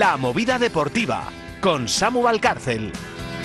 La Movida Deportiva, con Samu Valcárcel.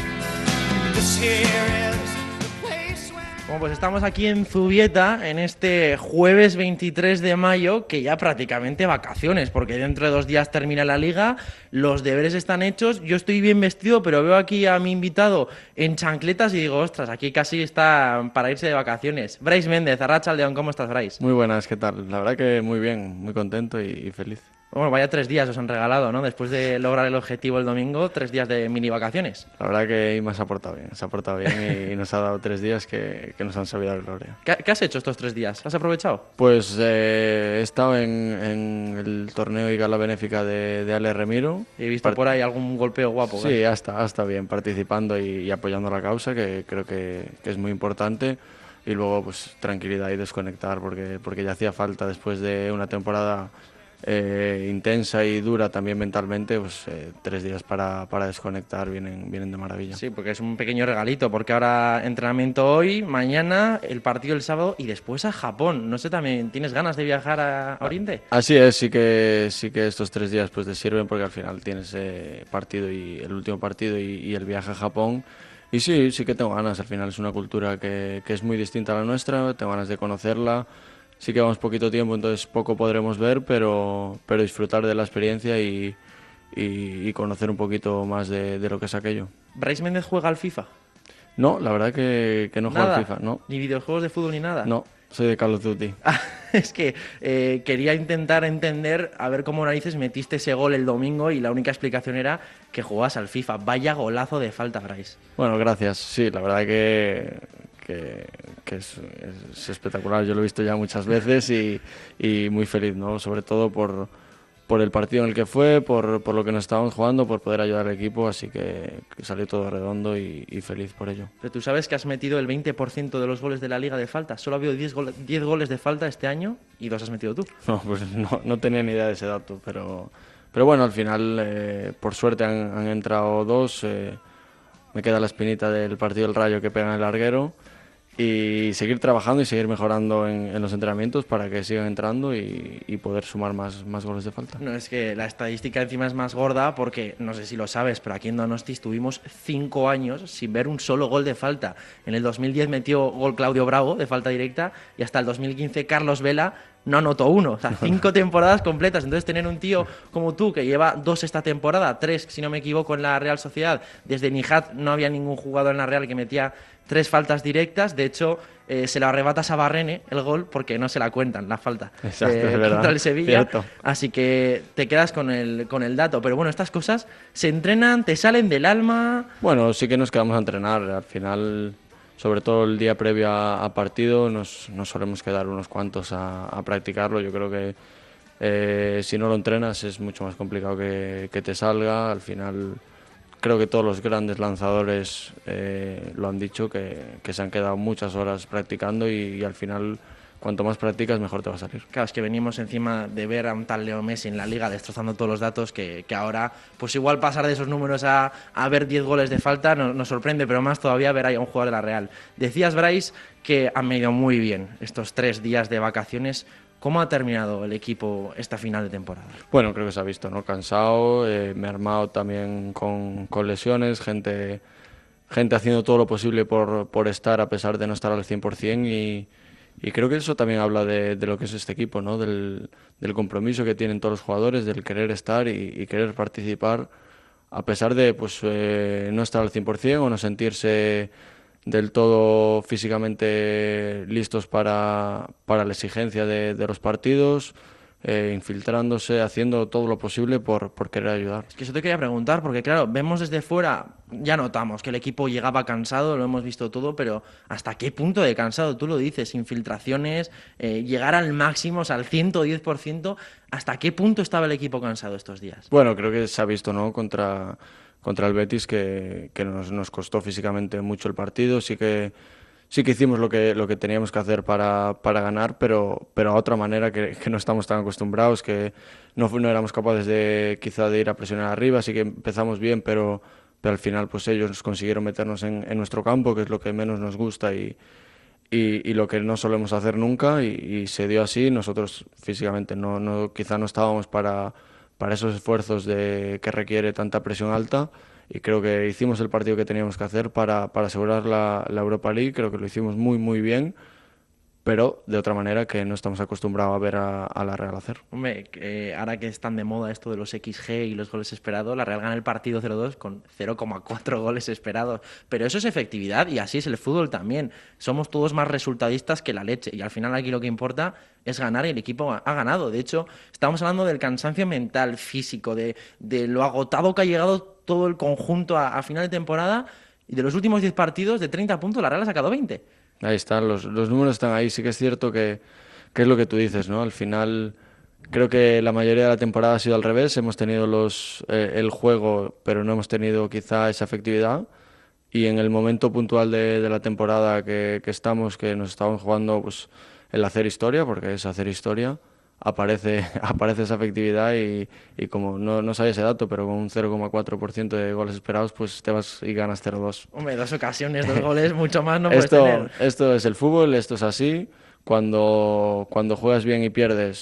Bueno, pues estamos aquí en Zubieta en este jueves 23 de mayo, que ya prácticamente vacaciones, porque dentro de 2 días termina la liga, los deberes están hechos, yo estoy bien vestido, pero veo aquí a mi invitado en chancletas y digo, ostras, aquí casi está para irse de vacaciones. Brais Méndez, Arratsaldeon, ¿cómo estás, Brais? Muy buenas, ¿qué tal? La verdad que muy bien, muy contento y feliz. Bueno, vaya 3 días os han regalado, ¿no? Después de lograr el objetivo el domingo, 3 días de mini vacaciones. La verdad que Ima se ha portado bien y nos ha dado 3 días que nos han sabido a gloria. ¿Qué has hecho estos 3 días? ¿Has aprovechado? Pues he estado en el torneo y gala benéfica de Ale Remiro. He visto por ahí algún golpeo guapo. Sí, hasta bien, participando y apoyando la causa, que creo que es muy importante. Y luego pues tranquilidad y desconectar, porque ya hacía falta después de una temporada intensa y dura también mentalmente, pues 3 días para desconectar vienen de maravilla. Sí, porque es un pequeño regalito, porque ahora entrenamiento hoy, mañana, el partido el sábado y después a Japón. No sé, ¿también tienes ganas de viajar a Oriente? Así es, sí que estos 3 días pues te sirven, porque al final tienes partido y el último partido y el viaje a Japón. Y sí que tengo ganas, al final es una cultura que es muy distinta a la nuestra, tengo ganas de conocerla. Sí que vamos poquito tiempo, entonces poco podremos ver, pero disfrutar de la experiencia y conocer un poquito más de lo que es aquello. ¿Brais Méndez juega al FIFA? No, la verdad que no juego al FIFA, no. ¿Ni videojuegos de fútbol ni nada? No, soy de Call of Duty. Es que quería intentar entender a ver cómo narices metiste ese gol el domingo y la única explicación era que jugabas al FIFA. Vaya golazo de falta, Brais. Bueno, gracias. Sí, la verdad que es espectacular. Yo lo he visto ya muchas veces y muy feliz, ¿no? Sobre todo por el partido en el que fue, por lo que nos estábamos jugando, por poder ayudar al equipo, así que salió todo redondo y feliz por ello. Pero tú sabes que has metido el 20% de los goles de la liga de falta. Solo ha habido 10 goles de falta este año y 2 has metido tú. No, pues no tenía ni idea de ese dato, pero bueno, al final por suerte han entrado 2. Me queda la espinita del partido del Rayo que pega en el larguero. Y seguir trabajando y seguir mejorando en los entrenamientos para que sigan entrando y poder sumar más goles de falta. No, es que la estadística encima es más gorda porque, no sé si lo sabes, pero aquí en Donosti estuvimos 5 años sin ver un solo gol de falta. En el 2010 metió gol Claudio Bravo de falta directa y hasta el 2015 Carlos Vela no anotó 1. O sea, 5 temporadas completas. Entonces tener un tío como tú que lleva 2 esta temporada, 3 si no me equivoco en la Real Sociedad, desde Nijat no había ningún jugador en la Real que metía 3 faltas directas. De hecho, se lo arrebatas a Barrene el gol porque no se la cuentan, la falta. Exacto, es verdad. Contra el Sevilla. Cierto. Así que te quedas con el dato. Pero bueno, estas cosas se entrenan, te salen del alma. Bueno, sí que nos quedamos a entrenar. Al final, sobre todo el día previo a partido, nos solemos quedar unos cuantos a practicarlo. Yo creo que si no lo entrenas es mucho más complicado que te salga. Al final, creo que todos los grandes lanzadores lo han dicho, que se han quedado muchas horas practicando y al final, cuanto más practicas, mejor te va a salir. Claro, es que venimos encima de ver a un tal Leo Messi en la liga destrozando todos los datos que ahora, pues igual pasar de esos números a ver 10 goles de falta nos sorprende, pero más todavía ver ahí a un jugador de la Real. Decías, Brais, que han ido muy bien estos 3 días de vacaciones. ¿Cómo ha terminado el equipo esta final de temporada? Bueno, creo que se ha visto, ¿no? Cansado, me he armado también con lesiones, gente haciendo todo lo posible por estar a pesar de no estar al 100% y creo que eso también habla de lo que es este equipo, ¿no? Del compromiso que tienen todos los jugadores, del querer estar y querer participar a pesar de pues, no estar al 100% o no sentirse del todo físicamente listos para la exigencia de los partidos, infiltrándose, haciendo todo lo posible por querer ayudar. Es que eso te quería preguntar, porque claro, vemos desde fuera, ya notamos que el equipo llegaba cansado, lo hemos visto todo, pero ¿hasta qué punto de cansado? Tú lo dices, infiltraciones, llegar al máximo, o sea, al 110%, ¿hasta qué punto estaba el equipo cansado estos días? Bueno, creo que se ha visto, ¿no? Contra el Betis que nos costó físicamente mucho el partido. Sí que hicimos lo que teníamos que hacer para ganar, pero a otra manera que no estamos tan acostumbrados, que no éramos capaces de ir a presionar arriba. Sí que empezamos bien, pero al final pues ellos consiguieron meternos en nuestro campo, que es lo que menos nos gusta y lo que no solemos hacer nunca, y se dio así. Nosotros físicamente quizá no estábamos para para esos esfuerzos que requiere tanta presión alta. Y creo que hicimos el partido que teníamos que hacer para asegurar la Europa League. Creo que lo hicimos muy, muy bien, pero de otra manera que no estamos acostumbrados a ver a la Real hacer. Hombre, ahora que están de moda esto de los XG y los goles esperados, la Real gana el partido 0-2 con 0,4 goles esperados. Pero eso es efectividad y así es el fútbol también. Somos todos más resultadistas que la leche y al final aquí lo que importa es ganar y el equipo ha ganado. De hecho, estamos hablando del cansancio mental, físico, de lo agotado que ha llegado todo el conjunto a final de temporada y de los últimos 10 partidos de 30 puntos la Real ha sacado 20. Ahí están, los números están ahí. Sí que es cierto que es lo que tú dices, ¿no? Al final creo que la mayoría de la temporada ha sido al revés. Hemos tenido el juego, pero no hemos tenido quizá esa efectividad. Y en el momento puntual de la temporada que nos estamos jugando pues, el hacer historia, porque es hacer historia, aparece esa efectividad y como no sabía ese dato, pero con un 0,4% de goles esperados, pues te vas y ganas 0-2. Hombre, 2 ocasiones, 2 goles, mucho más no puedes tener. Esto es el fútbol, esto es así. Cuando juegas bien y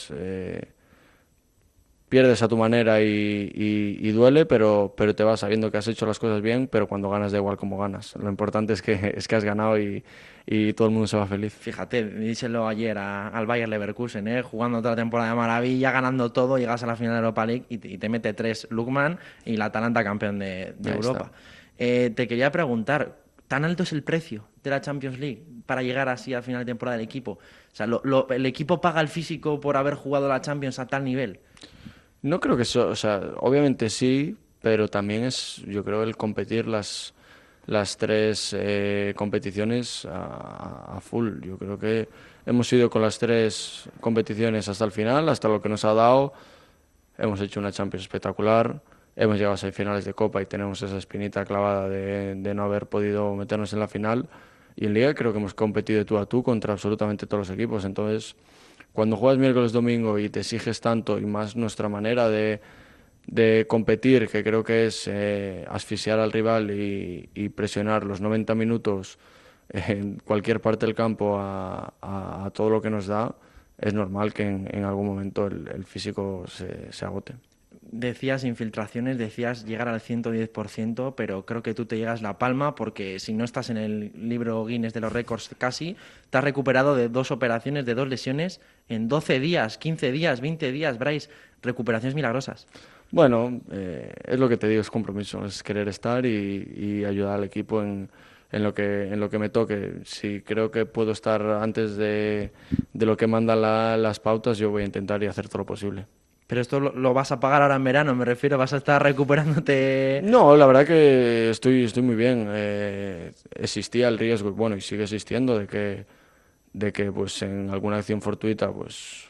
pierdes a tu manera y duele, pero te vas sabiendo que has hecho las cosas bien, pero cuando ganas da igual cómo ganas. Lo importante es que has ganado y todo el mundo se va feliz. Fíjate, díselo ayer al Bayer Leverkusen, jugando toda la temporada de maravilla, ganando todo, llegas a la final de Europa League y te mete 3 Lukman y la Atalanta campeón de Europa. Te quería preguntar, ¿tan alto es el precio de la Champions League para llegar así al final de temporada del equipo? O sea, ¿el equipo paga el físico por haber jugado la Champions a tal nivel? No creo que eso, o sea, obviamente sí, pero también es, yo creo, el competir las tres competiciones a full. Yo creo que hemos ido con las tres competiciones hasta el final, hasta lo que nos ha dado. Hemos hecho una Champions espectacular, hemos llegado a semifinales de Copa y tenemos esa espinita clavada de no haber podido meternos en la final. Y en Liga creo que hemos competido de tú a tú contra absolutamente todos los equipos. Entonces, cuando juegas miércoles, domingo y te exiges tanto y más nuestra manera de competir, que creo que es asfixiar al rival y presionar los 90 minutos en cualquier parte del campo a todo lo que nos da, es normal que en algún momento el físico se agote. Decías infiltraciones, decías llegar al 110%, pero creo que tú te llegas la palma porque si no estás en el libro Guinness de los récords casi, te has recuperado de 2 operaciones, de 2 lesiones en 12 días, 15 días, 20 días, Bryce, recuperaciones milagrosas. Bueno, es lo que te digo, es compromiso, es querer estar y ayudar al equipo en lo que me toque. Si creo que puedo estar antes de lo que mandan las pautas, yo voy a intentar y hacer todo lo posible. Pero esto lo vas a pagar ahora en verano, me refiero, vas a estar recuperándote. No, la verdad que estoy muy bien. Existía el riesgo, bueno, y sigue existiendo de que pues en alguna acción fortuita pues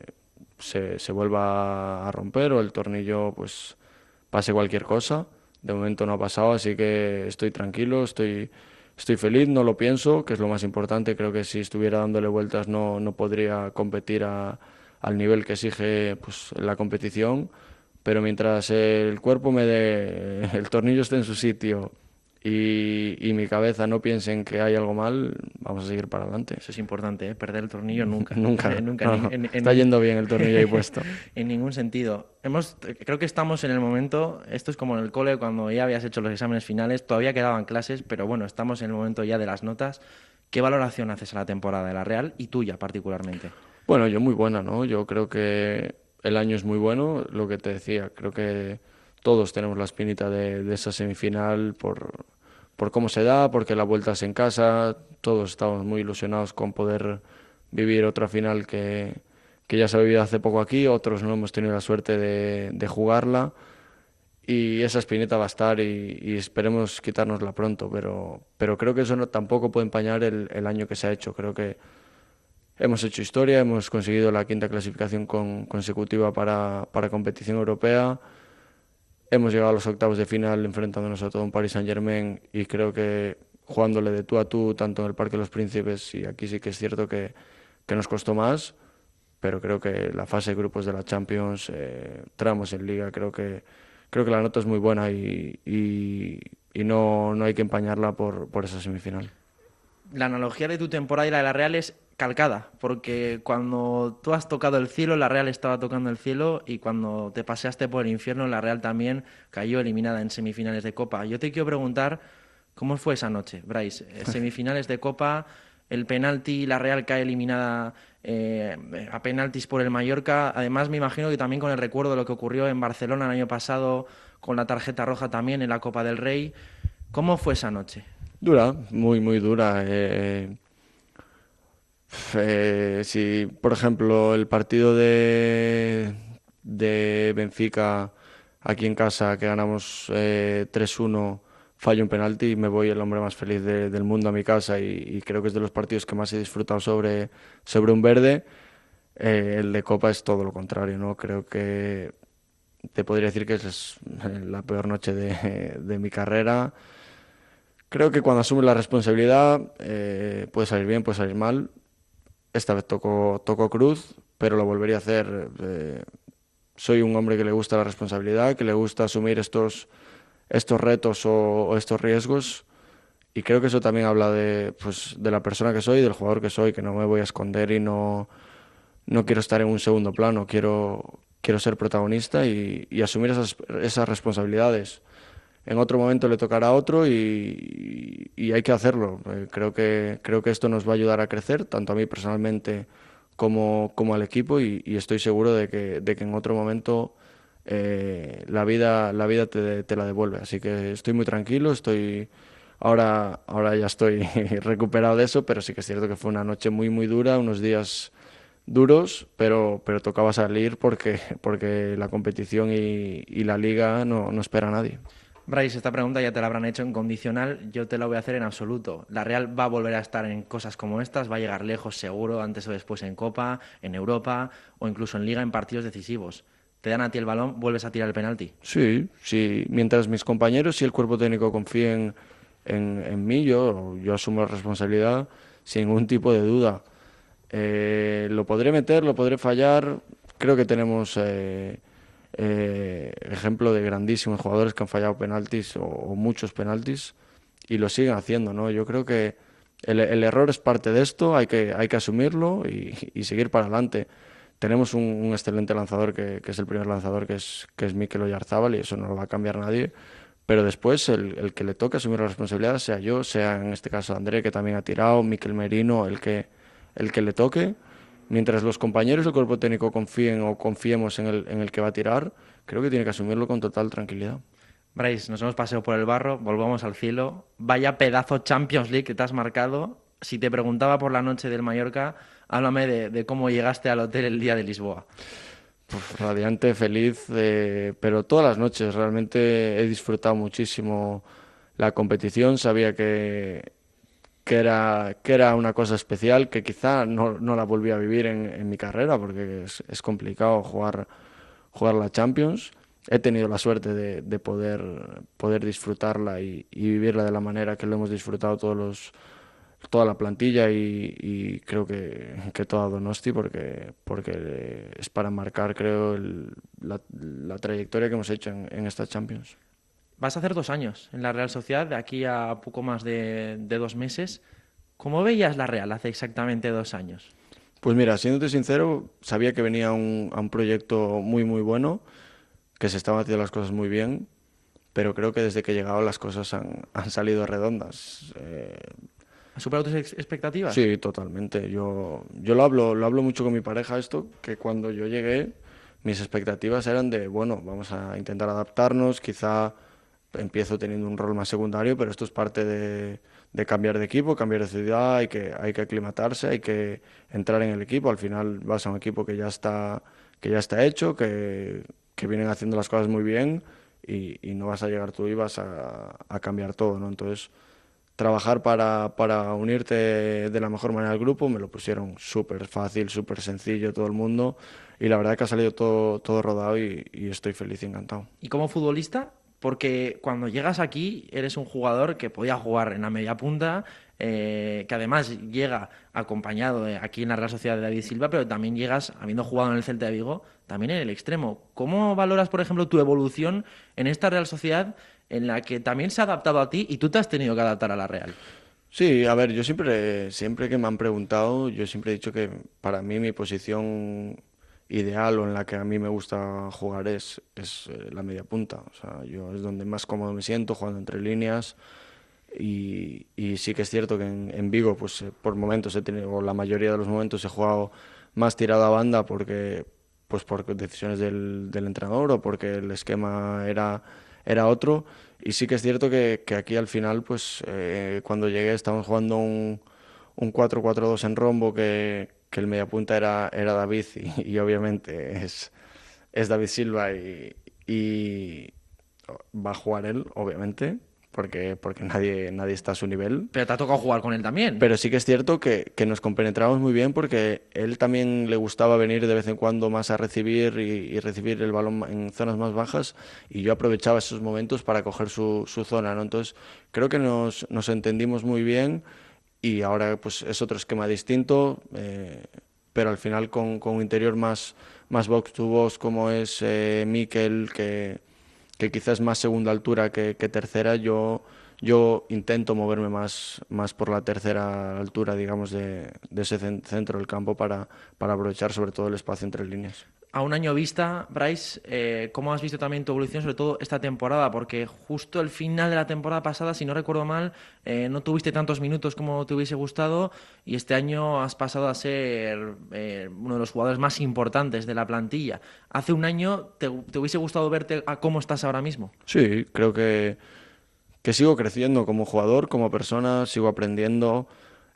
se vuelva a romper o el tornillo pues pase cualquier cosa. De momento no ha pasado, así que estoy tranquilo, estoy feliz, no lo pienso, que es lo más importante. Creo que si estuviera dándole vueltas no podría competir al nivel que exige pues, la competición, pero mientras el cuerpo el tornillo esté en su sitio y mi cabeza no piense en que hay algo mal, vamos a seguir para adelante. Eso es importante, perder el tornillo nunca. Nunca, nunca. No. Está yendo bien el tornillo ahí puesto. En ningún sentido. Creo que estamos en el momento, esto es como en el cole cuando ya habías hecho los exámenes finales, todavía quedaban clases, pero bueno, estamos en el momento ya de las notas. ¿Qué valoración haces a la temporada de la Real y tuya particularmente? Bueno, yo muy buena, ¿no? Yo creo que el año es muy bueno, lo que te decía, creo que todos tenemos la espinita de esa semifinal por cómo se da, porque la vuelta es en casa, todos estamos muy ilusionados con poder vivir otra final que ya se ha vivido hace poco aquí, otros no hemos tenido la suerte de jugarla y esa espinita va a estar y esperemos quitárnosla pronto, pero creo que eso tampoco puede empañar el año que se ha hecho, creo que hemos hecho historia, hemos conseguido la 5ª clasificación consecutiva para competición europea. Hemos llegado a los octavos de final enfrentándonos a todo un Paris Saint-Germain y creo que jugándole de tú a tú, tanto en el Parque de los Príncipes, y aquí sí que es cierto que nos costó más, pero creo que la fase de grupos de la Champions, tramos en Liga, creo que la nota es muy buena y no hay que empañarla por esa semifinal. La analogía de tu temporada y la de la Real es calcada, porque cuando tú has tocado el cielo, la Real estaba tocando el cielo, y cuando te paseaste por el infierno, la Real también cayó eliminada en semifinales de Copa. Yo te quiero preguntar, ¿cómo fue esa noche, Brais? Semifinales de Copa, el penalti, la Real cae eliminada a penaltis por el Mallorca. Además, me imagino que también con el recuerdo de lo que ocurrió en Barcelona el año pasado, con la tarjeta roja también en la Copa del Rey. ¿Cómo fue esa noche? Dura, muy, muy dura. Si, por ejemplo, el partido de Benfica aquí en casa, que ganamos 3-1, fallo un penalti, me voy el hombre más feliz del mundo a mi casa y creo que es de los partidos que más he disfrutado sobre un verde. El de Copa es todo lo contrario, ¿no? Creo que te podría decir que es la peor noche de mi carrera. Creo que cuando asumes la responsabilidad puede salir bien, puede salir mal. Esta vez tocó cruz, pero lo volvería a hacer. Soy un hombre que le gusta la responsabilidad, que le gusta asumir estos retos o estos riesgos. Y creo que eso también habla de la persona que soy, del jugador que soy, que no me voy a esconder y no quiero estar en un segundo plano. Quiero ser protagonista y asumir esas responsabilidades. En otro momento le tocará a otro y hay que hacerlo. Creo que esto nos va a ayudar a crecer, tanto a mí personalmente como al equipo, y estoy seguro de que en otro momento la vida te la devuelve. Así que estoy muy tranquilo, ahora ya estoy recuperado de eso, pero sí que es cierto que fue una noche muy, muy dura, unos días duros, pero tocaba salir porque la competición y la liga no espera a nadie. Bryce, esta pregunta ya te la habrán hecho en condicional, yo te la voy a hacer en absoluto. La Real va a volver a estar en cosas como estas, va a llegar lejos seguro, antes o después en Copa, en Europa o incluso en Liga en partidos decisivos. Te dan a ti el balón, vuelves a tirar el penalti. Sí, sí, mientras mis compañeros y el cuerpo técnico confíen en mí, yo asumo la responsabilidad sin ningún tipo de duda. Lo podré meter, lo podré fallar. Creo que tenemos ejemplo de grandísimos jugadores que han fallado penaltis o muchos penaltis y lo siguen haciendo, ¿no? Yo creo que el error es parte de esto, hay que asumirlo y seguir para adelante. Tenemos un excelente lanzador que es el primer lanzador, que es Mikel Oyarzábal, y eso no lo va a cambiar nadie. Pero después el que le toque asumir la responsabilidad, sea yo, sea en este caso André, que también ha tirado, Mikel Merino, el que le toque. Mientras los compañeros del cuerpo técnico confíen o confiemos en el que va a tirar, creo que tiene que asumirlo con total tranquilidad. Bryce, nos hemos paseado por el barro, volvamos al cielo. Vaya pedazo Champions League que te has marcado. Si te preguntaba por la noche del Mallorca, háblame de cómo llegaste al hotel el día de Lisboa. Pues radiante, feliz, pero todas las noches realmente he disfrutado muchísimo la competición. Sabía que era una cosa especial, que quizá no la volví a vivir en mi carrera, porque es complicado jugar la Champions. He tenido la suerte de poder disfrutarla y vivirla de la manera que lo hemos disfrutado toda la plantilla y creo que toda Donosti, porque es para marcar, creo, la trayectoria que hemos hecho en esta Champions. Vas a hacer 2 años en la Real Sociedad, de aquí a poco más de 2 meses. ¿Cómo veías la Real hace exactamente 2 años? Pues mira, siéndote sincero, sabía que venía a un proyecto muy, muy bueno, que se estaban haciendo las cosas muy bien, pero creo que desde que he llegado las cosas han salido redondas. ¿Has superado tus expectativas? Sí, totalmente. Yo lo hablo mucho con mi pareja esto, que cuando yo llegué, mis expectativas eran de, bueno, vamos a intentar adaptarnos, quizá empiezo teniendo un rol más secundario, pero esto es parte de cambiar de equipo, cambiar de ciudad, hay que aclimatarse, hay que entrar en el equipo. Al final vas a un equipo que ya está hecho, que vienen haciendo las cosas muy bien y no vas a llegar tú y vas a cambiar todo, ¿no? Entonces, trabajar para unirte de la mejor manera al grupo me lo pusieron súper fácil, súper sencillo todo el mundo, y la verdad que ha salido todo rodado y estoy feliz y encantado. Y como futbolista, porque cuando llegas aquí eres un jugador que podía jugar en la media punta, que además llega acompañado aquí en la Real Sociedad de David Silva, pero también llegas, habiendo jugado en el Celta de Vigo, también en el extremo. ¿Cómo valoras, por ejemplo, tu evolución en esta Real Sociedad en la que también se ha adaptado a ti y tú te has tenido que adaptar a la Real? Sí, a ver, yo siempre que me han preguntado, yo siempre he dicho que para mí mi posición ideal o en la que a mí me gusta jugar es la media punta. O sea, yo es donde más cómodo me siento, jugando entre líneas. Y sí que es cierto que en Vigo, pues por momentos he tenido, o la mayoría de los momentos he jugado más tirado a banda pues por decisiones del entrenador o porque el esquema era otro. Y sí que es cierto que aquí al final, pues cuando llegué estábamos jugando un 4-4-2 en rombo que el mediapunta era David y obviamente es David Silva y va a jugar él, obviamente, porque nadie está a su nivel. Pero te ha tocado jugar con él también. Pero sí que es cierto que nos compenetramos muy bien porque él también le gustaba venir de vez en cuando más a recibir y recibir el balón en zonas más bajas y yo aprovechaba esos momentos para coger su zona, ¿no? Entonces creo que nos entendimos muy bien y ahora pues es otro esquema distinto, pero al final con un interior más box to box como es Mikel, que quizás más segunda altura que tercera, yo intento moverme más por la tercera altura, digamos, de ese centro del campo para aprovechar sobre todo el espacio entre líneas. A un año vista, Bryce, ¿cómo has visto también tu evolución, sobre todo esta temporada? Porque justo el final de la temporada pasada, si no recuerdo mal, no tuviste tantos minutos como te hubiese gustado y este año has pasado a ser uno de los jugadores más importantes de la plantilla. Hace un año, ¿te hubiese gustado verte a cómo estás ahora mismo? Sí, creo que sigo creciendo como jugador, como persona, sigo aprendiendo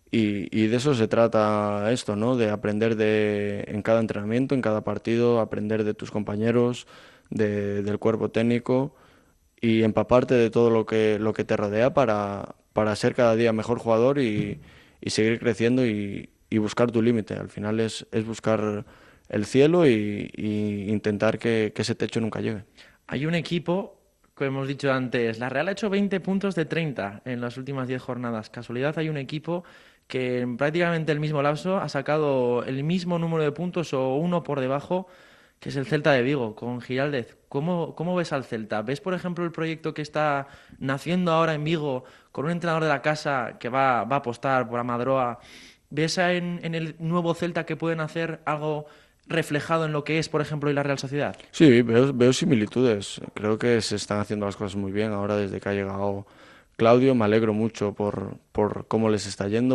y de eso se trata esto, ¿no? De aprender en cada entrenamiento, en cada partido, aprender de tus compañeros, del cuerpo técnico y empaparte de todo lo que te rodea para ser cada día mejor jugador y seguir creciendo y buscar tu límite. Al final es buscar el cielo y intentar que ese techo nunca llegue. Hay un equipo que hemos dicho antes, la Real ha hecho 20 puntos de 30 en las últimas 10 jornadas. Casualidad, hay un equipo que en prácticamente el mismo lapso ha sacado el mismo número de puntos o uno por debajo, que es el Celta de Vigo, con Giraldez. ¿Cómo ves al Celta? ¿Ves, por ejemplo, el proyecto que está naciendo ahora en Vigo con un entrenador de la casa que va a apostar por Amadroa? ¿Ves en el nuevo Celta que pueden hacer algo reflejado en lo que es, por ejemplo, hoy la Real Sociedad? Sí, veo similitudes. Creo que se están haciendo las cosas muy bien ahora desde que ha llegado Claudio. Me alegro mucho por cómo les está yendo,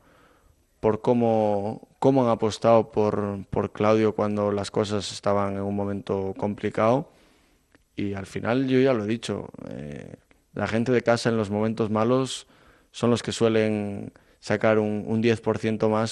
por cómo han apostado por Claudio cuando las cosas estaban en un momento complicado. Y al final yo ya lo he dicho, la gente de casa en los momentos malos son los que suelen sacar un 10% más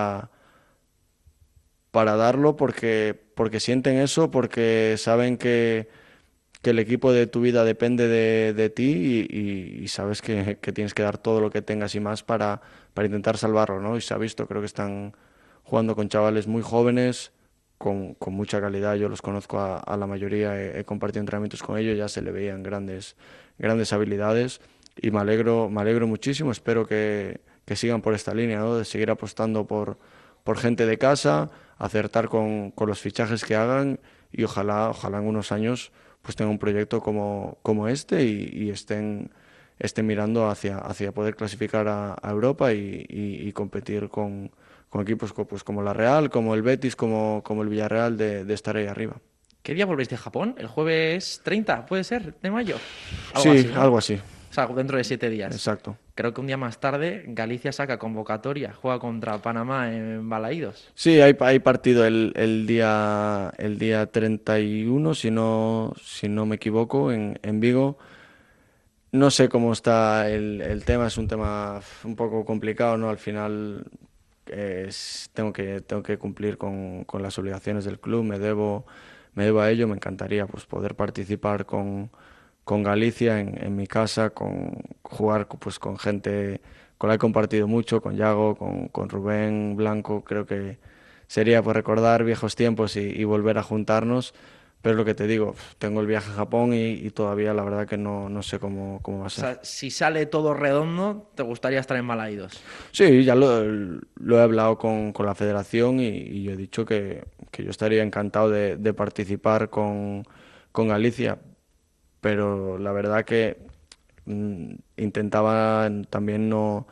para darlo porque sienten eso, porque saben que el equipo de tu vida depende de ti y sabes que tienes que dar todo lo que tengas y más para intentar salvarlo, ¿no? Y se ha visto, creo que están jugando con chavales muy jóvenes, con mucha calidad. Yo los conozco a la mayoría, he compartido entrenamientos con ellos, ya se le veían grandes habilidades y me alegro muchísimo. Espero que sigan por esta línea, ¿no? De seguir apostando por gente de casa, acertar con los fichajes que hagan y ojalá en unos años pues tengan un proyecto como este y estén mirando hacia poder clasificar a Europa y competir con equipos pues, como la Real, como el Betis, como el Villarreal de estar ahí arriba. ¿Qué día volvéis de Japón? ¿El jueves 30, puede ser, de mayo? Algo Sí, así, ¿no? algo así, O sea, dentro de 7 días. exacto. Creo que un día más tarde Galicia saca convocatoria, juega contra Panamá en Balaídos. Sí, hay partido el día 31, si no me equivoco, en Vigo. No sé cómo está el tema, es un tema un poco complicado, ¿no? Al final tengo que cumplir con las obligaciones del club, me debo a ello, me encantaría pues poder participar con Galicia en mi casa, jugar pues con gente con la que he compartido mucho, con Yago, con Rubén Blanco, creo que sería pues recordar viejos tiempos y volver a juntarnos. Pero lo que te digo, tengo el viaje a Japón y todavía la verdad que no sé cómo va a O ser. sea, si sale todo redondo, te gustaría estar en Balaídos. Sí, ya lo he hablado con la federación y yo he dicho que yo estaría encantado de participar con Galicia, pero la verdad que intentaba también no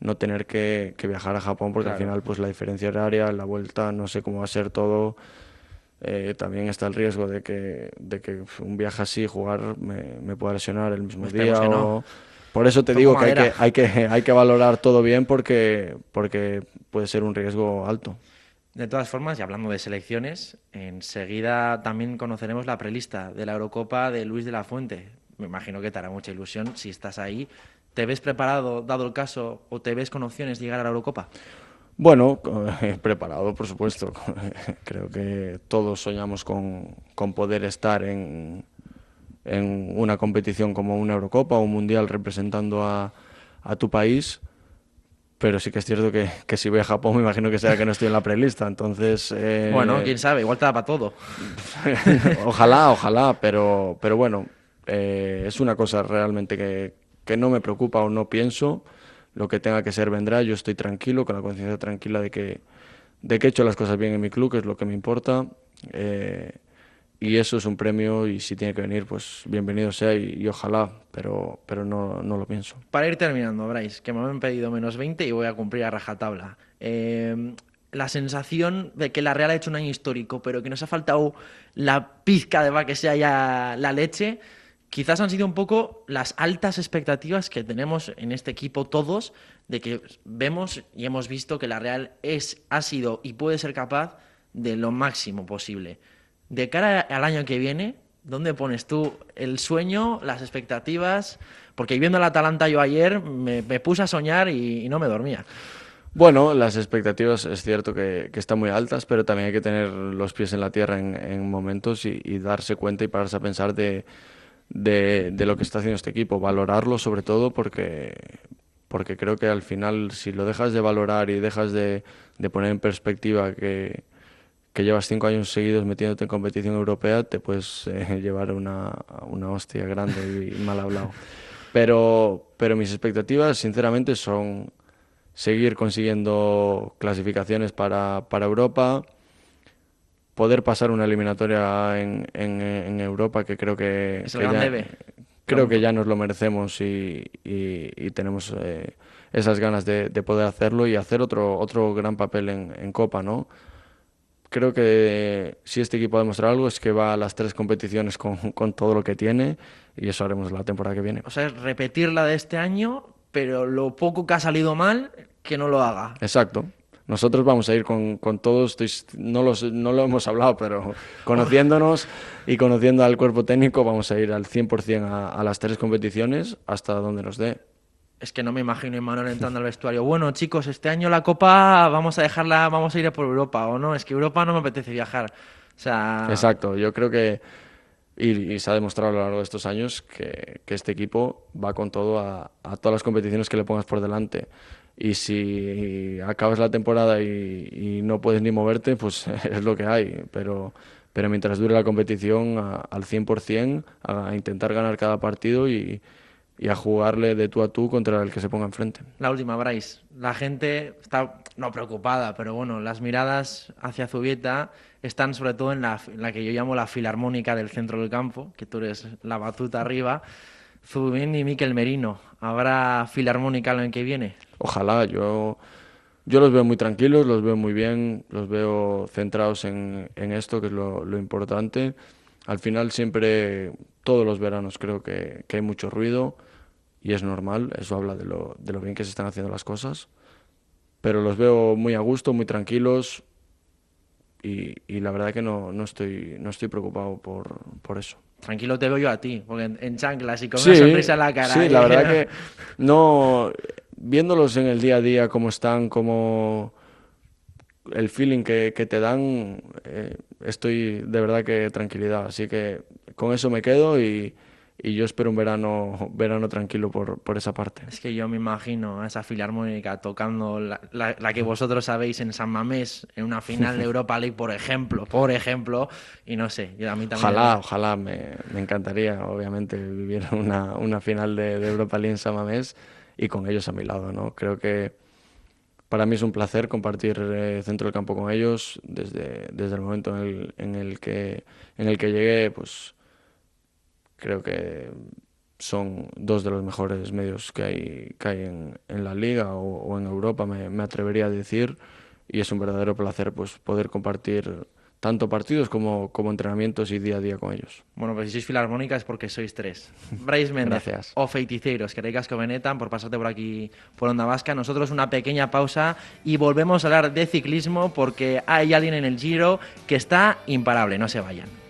no tener que viajar a Japón, porque al final pues la diferencia horaria, la vuelta, no sé cómo va a ser todo. También está el riesgo de que un viaje así, jugar, me pueda lesionar el mismo Esperemos día. que no. Por eso te Toco digo que madera. hay que valorar todo bien porque puede ser un riesgo alto. De todas formas, y hablando de selecciones, enseguida también conoceremos la prelista de la Eurocopa de Luis de la Fuente. Me imagino que te hará mucha ilusión si estás ahí. ¿Te ves preparado, dado el caso, o te ves con opciones de llegar a la Eurocopa? Bueno, preparado, por supuesto. Creo que todos soñamos con poder estar en una competición como una Eurocopa o un Mundial representando a tu país. Pero sí que es cierto que si voy a Japón me imagino que será que no estoy en la prelista. Entonces, Bueno, quién sabe, igual te da para todo. ojalá, pero bueno, es una cosa realmente que no me preocupa o no pienso. Lo que tenga que ser vendrá. Yo estoy tranquilo, con la conciencia tranquila de que he hecho las cosas bien en mi club, que es lo que me importa. Y eso es un premio y si tiene que venir, pues bienvenido sea y ojalá, pero no lo pienso. Para ir terminando, Bryce, que me han pedido -20 y voy a cumplir a rajatabla. La sensación de que la Real ha hecho un año histórico, pero que nos ha faltado la pizca de va que sea ya la leche, quizás han sido un poco las altas expectativas que tenemos en este equipo todos, de que vemos y hemos visto que la Real ha sido y puede ser capaz de lo máximo posible. De cara al año que viene, ¿dónde pones tú el sueño, las expectativas? Porque viendo el Atalanta yo ayer me puse a soñar y no me dormía. Bueno, las expectativas es cierto que están muy altas, pero también hay que tener los pies en la tierra en momentos y darse cuenta y pararse a pensar de lo que está haciendo este equipo, valorarlo sobre todo porque creo que al final si lo dejas de valorar y dejas de poner en perspectiva que llevas 5 años seguidos metiéndote en competición europea, te puedes llevar una hostia grande y mal hablado. Pero mis expectativas, sinceramente, son seguir consiguiendo clasificaciones para Europa, poder pasar una eliminatoria en Europa, que creo que, Es el que gran ya, debe. creo que ya nos lo merecemos y tenemos esas ganas de poder hacerlo y hacer otro gran papel en Copa, ¿no? Creo que si este equipo ha demostrado algo es que va a las 3 competiciones con todo lo que tiene y eso haremos la temporada que viene. O sea, es repetir la de este año, pero lo poco que ha salido mal, que no lo haga. Exacto. Nosotros vamos a ir con todos, no lo hemos hablado, pero conociéndonos y conociendo al cuerpo técnico vamos a ir al 100% a las 3 competiciones hasta donde nos dé. Es que no me imagino a Imanol entrando al vestuario. Bueno, chicos, este año la Copa vamos a dejarla, vamos a ir a por Europa, ¿o no? Es que Europa no me apetece viajar. O sea, Exacto, yo creo que, y se ha demostrado a lo largo de estos años, que este equipo va con todo a todas las competiciones que le pongas por delante. Y si acabas la temporada y no puedes ni moverte, pues es lo que hay. Pero mientras dure la competición, al 100%, a intentar ganar cada partido y a jugarle de tú a tú contra el que se ponga enfrente. la última, Bryce. La gente está, no preocupada, pero bueno, las miradas hacia Zubieta están sobre todo en la que yo llamo la filarmónica del centro del campo, que tú eres la batuta arriba. Zubin y Mikel Merino. ¿Habrá filarmónica el año que viene? Ojalá, yo los veo muy tranquilos, los veo muy bien, los veo centrados en esto, que es lo importante. Al final siempre, todos los veranos creo que hay mucho ruido y es normal, eso habla de lo bien que se están haciendo las cosas. Pero los veo muy a gusto, muy tranquilos y la verdad que no estoy preocupado por eso. Tranquilo te veo yo a ti, porque en chanclas y con una Sí, sonrisa en la cara. sí, la verdad que no, viéndolos en el día a día, cómo están, cómo el feeling que te dan, estoy de verdad que tranquilidad. Así que con eso me quedo y yo espero un verano tranquilo por esa parte. Es que yo me imagino a esa filarmónica tocando la que vosotros sabéis en San Mamés, en una final de Europa League, por ejemplo, y no sé, yo a mí también... Ojalá, me encantaría, obviamente, vivir una final de Europa League en San Mamés y con ellos a mi lado, ¿no? Creo que para mí es un placer compartir centro del campo con ellos desde el momento en el que llegué, pues creo que son dos de los mejores medios que hay en la liga o en Europa, me atrevería a decir, y es un verdadero placer pues poder compartir tanto partidos como entrenamientos y día a día con ellos. Bueno, pues si sois filarmónica es porque sois tres. Brais Méndez Gracias. o Feiticeiros, que casco benetan por pasarte por aquí por Onda Vasca. Nosotros una pequeña pausa y volvemos a hablar de ciclismo porque hay alguien en el Giro que está imparable, no se vayan.